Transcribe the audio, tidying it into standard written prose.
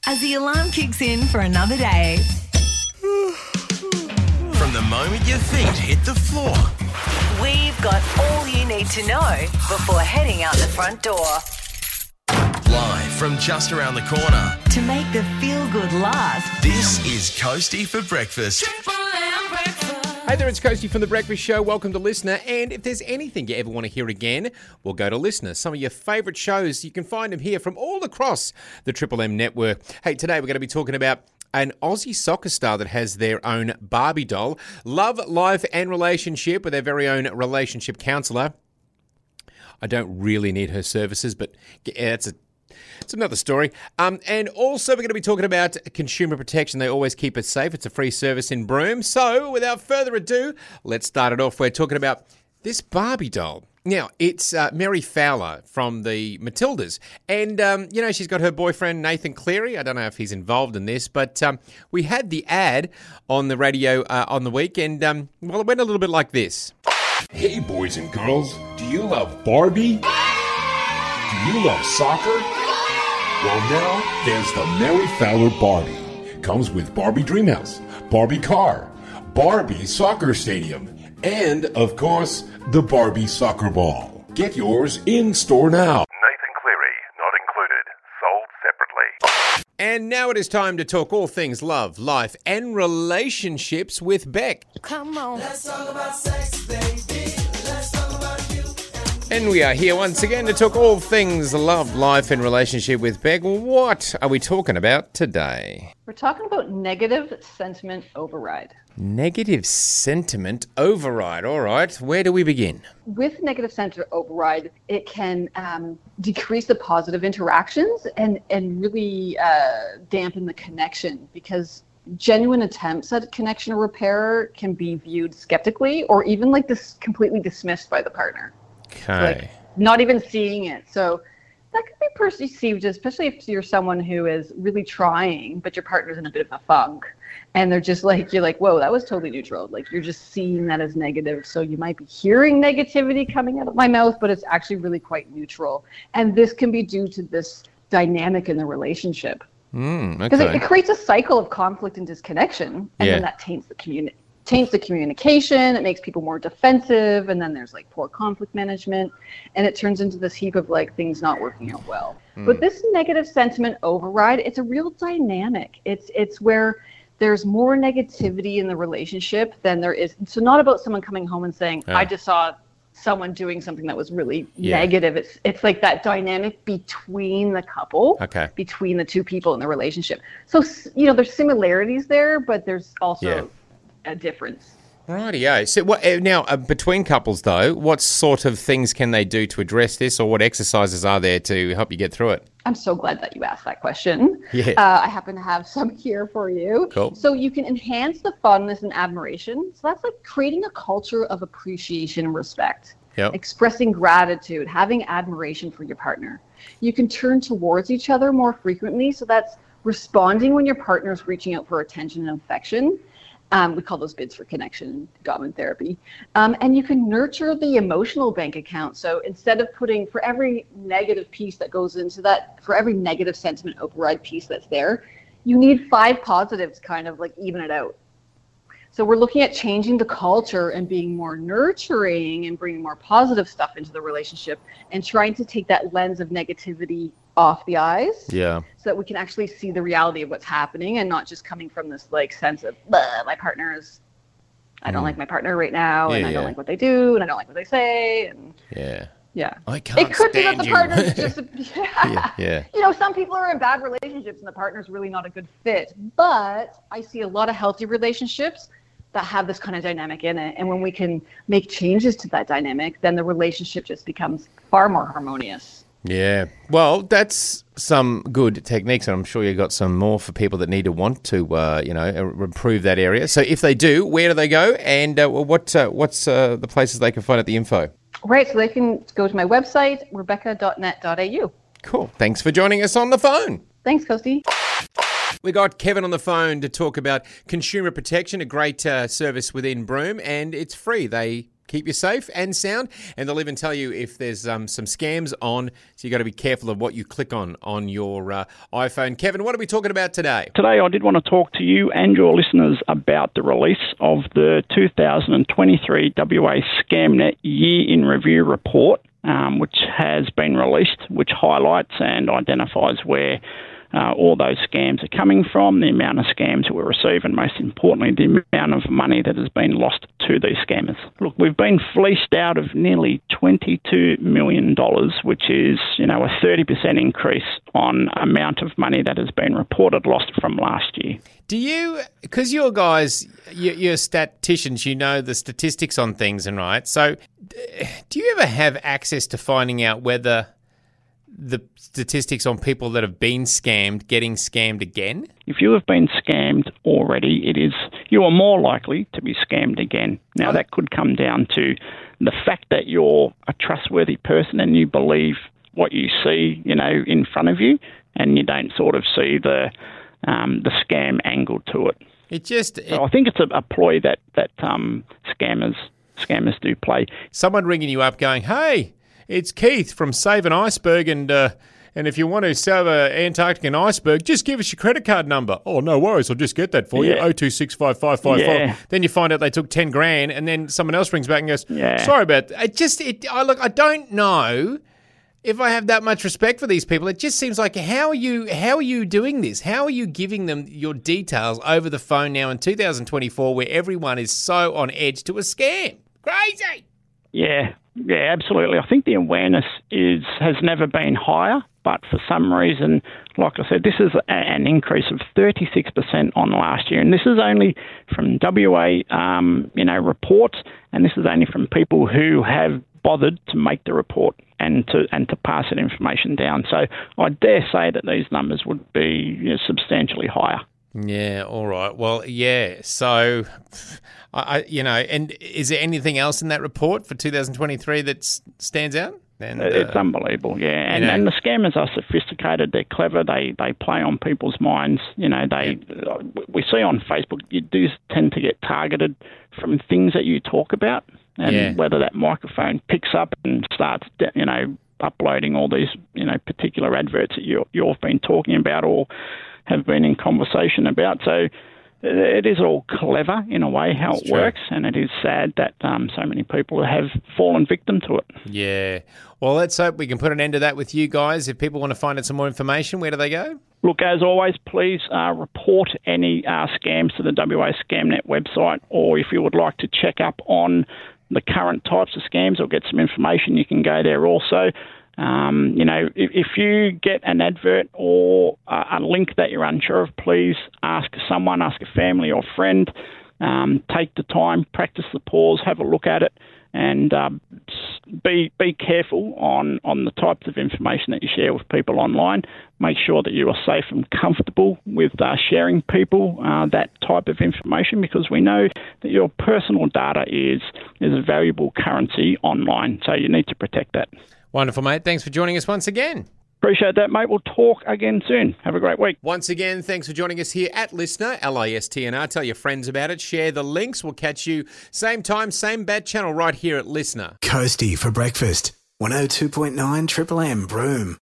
as the alarm kicks in for another day. From the moment your feet hit the floor. We've got all you need to know before heading out the front door. Live from just around the corner. To make the feel-good last, This is Coastie for breakfast. Hey there, it's Coastie from The Breakfast Show. Welcome to Listener. And if there's anything you ever want to hear again, well, go to Listener. Some of your favourite shows, you can find them here from all across the Triple M network. Hey, today we're going to be talking about an Aussie soccer star that has their own Barbie doll. Love, life and relationship with their very own relationship counsellor. I don't really need her services, but it's another story. And also we're going to be talking about consumer protection. They always keep us safe. It's a free service in Broome. So without further ado, let's start it off. We're talking about this Barbie doll. Now, it's Mary Fowler from the Matildas. And, she's got her boyfriend, Nathan Cleary. I don't know if he's involved in this, but we had the ad on the radio on the week. And, it went a little bit like this. Hey, boys and girls, do you love Barbie? Do you love soccer? Well, now there's the Mary Fowler Barbie. Comes with Barbie Dreamhouse, Barbie Car, Barbie Soccer Stadium, and, of course, the Barbie Soccer Ball. Get yours in store now. Nathan Cleary, not included. Sold separately. And now it is time to talk all things love, life, and relationships with Beck. come on. And we are here once again to talk all things love, life, and relationship with Beck. What are we talking about today? We're talking about negative sentiment override. Negative sentiment override. All right. Where do we begin? With negative sentiment override, it can decrease the positive interactions and really dampen the connection, because genuine attempts at connection or repair can be viewed skeptically or even like this completely dismissed by the partner. Okay. Like not even seeing it. So that could be perceived, especially if you're someone who is really trying, but your partner's in a bit of a funk. And they're just like, you're like, whoa, that was totally neutral. Like, you're just seeing that as negative. So you might be hearing negativity coming out of my mouth, but it's actually really quite neutral. And this can be due to this dynamic in the relationship. Because it creates a cycle of conflict and disconnection. And then that taints the communication. It makes people more defensive. And then there's like poor conflict management. And it turns into this heap of like things not working out well. But this negative sentiment override, it's a real dynamic. It's where there's more negativity in the relationship than there is. So not about someone coming home and saying, I just saw someone doing something that was really negative. It's like that dynamic between the couple, between the two people in the relationship. So, there's similarities there, but there's also a difference. Rightio. So now, between couples, though, what sort of things can they do to address this, or what exercises are there to help you get through it? I'm so glad that you asked that question. Yeah. I happen to have some here for you. Cool. So you can enhance the fondness and admiration. So that's like creating a culture of appreciation and respect. Yep. Expressing gratitude, having admiration for your partner. You can turn towards each other more frequently. So that's responding when your partner is reaching out for attention and affection. We call those bids for connection in Gottman therapy. And you can nurture the emotional bank account. So instead of putting, for every negative piece that goes into that, for every negative sentiment override piece that's there, you need 5 positives, kind of like even it out. So we're looking at changing the culture and being more nurturing and bringing more positive stuff into the relationship and trying to take that lens of negativity off the eyes. Yeah. So that we can actually see the reality of what's happening and not just coming from this like sense of, my partner is, I don't like my partner right now, and I don't like what they do, and I don't like what they say, and I can't it could be that stand the you. partner's just some people are in bad relationships and the partner's really not a good fit. But I see a lot of healthy relationships that have this kind of dynamic in it. And when we can make changes to that dynamic, then the relationship just becomes far more harmonious. Yeah. Well, that's some good techniques, and I'm sure you've got some more for people that need to want to, improve that area. So if they do, where do they go? And what's the places they can find out the info? Right. So they can go to my website, rebecca.net.au. Cool. Thanks for joining us on the phone. Thanks, Coastie. We got Kevin on the phone to talk about consumer protection, a great service within Broome, and it's free. They keep you safe and sound, and they'll even tell you if there's some scams on, so you got to be careful of what you click on your iPhone. Kevin, what are we talking about today? Today I did want to talk to you and your listeners about the release of the 2023 WA ScamNet Year in Review report, which has been released, which highlights and identifies where all those scams are coming from, the amount of scams that we receive, and most importantly, the amount of money that has been lost to these scammers. Look, we've been fleeced out of nearly $22 million, which is, a 30% increase on amount of money that has been reported lost from last year. Do you, because you're guys, you're statisticians, you know the statistics on things, and right? So do you ever have access to finding out whether the statistics on people that have been scammed getting scammed again? If you have been scammed already, you are more likely to be scammed again. Now, that could come down to the fact that you're a trustworthy person and you believe what you see, in front of you, and you don't sort of see the scam angle to it. So I think it's a ploy that scammers do play. Someone ringing you up going, "Hey, it's Keith from Save an Iceberg, and if you want to save an Antarctic iceberg, just give us your credit card number." "Oh, no worries, I'll just get that for you. 0265555. Yeah. Then you find out they took 10 grand, and then someone else rings back and goes, "Sorry about that." I don't know if I have that much respect for these people. It just seems like, how are you doing this? How are you giving them your details over the phone now in 2024, where everyone is so on edge to a scam? Crazy. Yeah, absolutely. I think the awareness has never been higher, but for some reason, like I said, this is an increase of 36% on last year, and this is only from WA, reports, and this is only from people who have bothered to make the report and to pass that information down. So I dare say that these numbers would be substantially higher. Yeah, all right. Well, yeah. So, and is there anything else in that report for 2023 that stands out? It's unbelievable, yeah. And the scammers are sophisticated. They're clever. They play on people's minds. We see on Facebook, you do tend to get targeted from things that you talk about, and whether that microphone picks up and starts, uploading all these, particular adverts that you've been talking about or have been in conversation about. So it is all clever in a way how it works, and it is sad that so many people have fallen victim to it. Yeah. Well, let's hope we can put an end to that with you guys. If people want to find out some more information, where do they go? Look, as always, please report any scams to the WA ScamNet website, or if you would like to check up on the current types of scams or get some information, you can go there also. If you get an advert or a link that you're unsure of, please ask a family or friend. Take the time, practice the pause, have a look at it, and be careful on the types of information that you share with people online. Make sure that you are safe and comfortable with sharing people that type of information, because we know that your personal data is a valuable currency online, so you need to protect that. Wonderful, mate. Thanks for joining us once again. Appreciate that, mate. We'll talk again soon. Have a great week. Once again, thanks for joining us here at Listener, LISTNR. Tell your friends about it. Share the links. We'll catch you same time, same bad channel right here at Listener. Coasty for breakfast. 102.9 Triple M Broome.